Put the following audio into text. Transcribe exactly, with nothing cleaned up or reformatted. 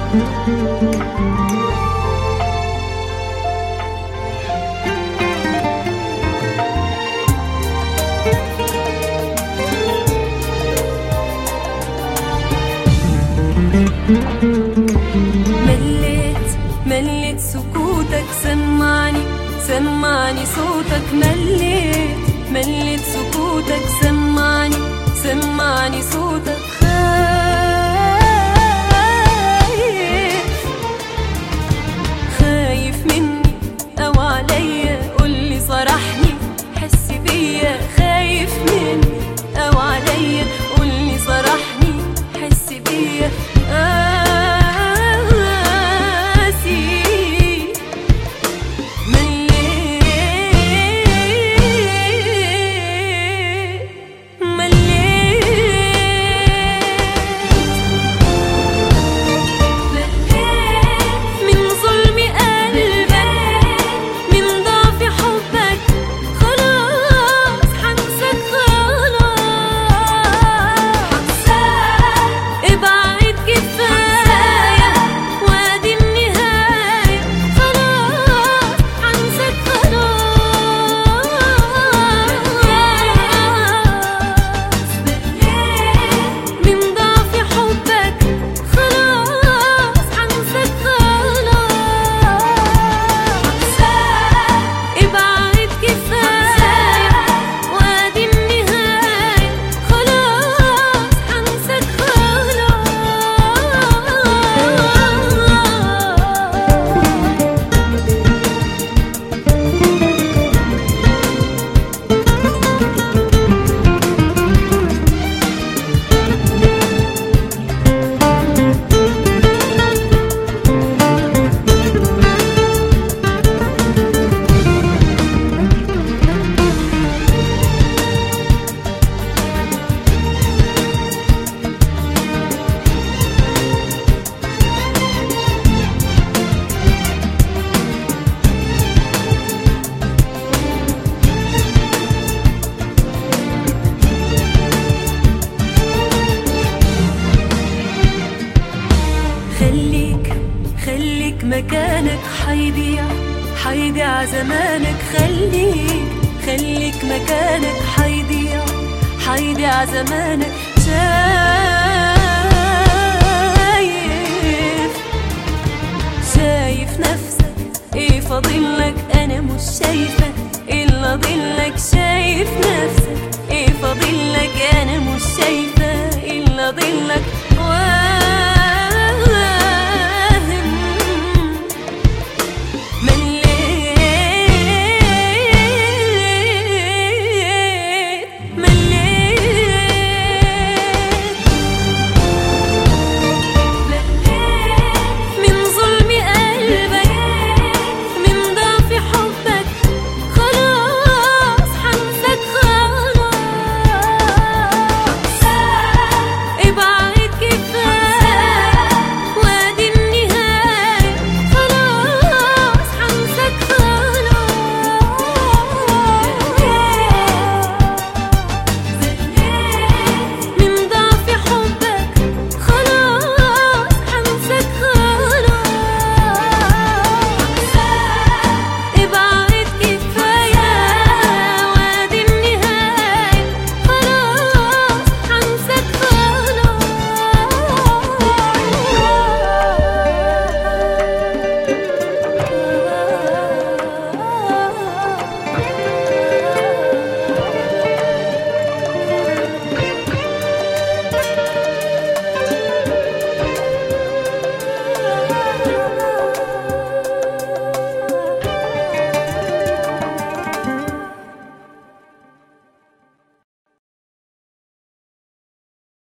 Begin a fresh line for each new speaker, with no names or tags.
مليت مليت سكوتك، سمعني سمعني صوتك. مليت مليت سكوتك، سمعني سمعني صوتك. خايف خايف مني أو عليا، قولي صرحني حس بيا. خايف مني أو عليا، قولي صرحني حس بيا. خليك خليك مكانك، حيضيع حيضيع زمانك. خليك خليك مكانك، حيضيع حيضيع زمانك. شايف شايف نفسك ايه فاضلك؟ انا مش شايفة الا ضلك. شايف نفسك ايه فاضلك؟ انا مش شايفة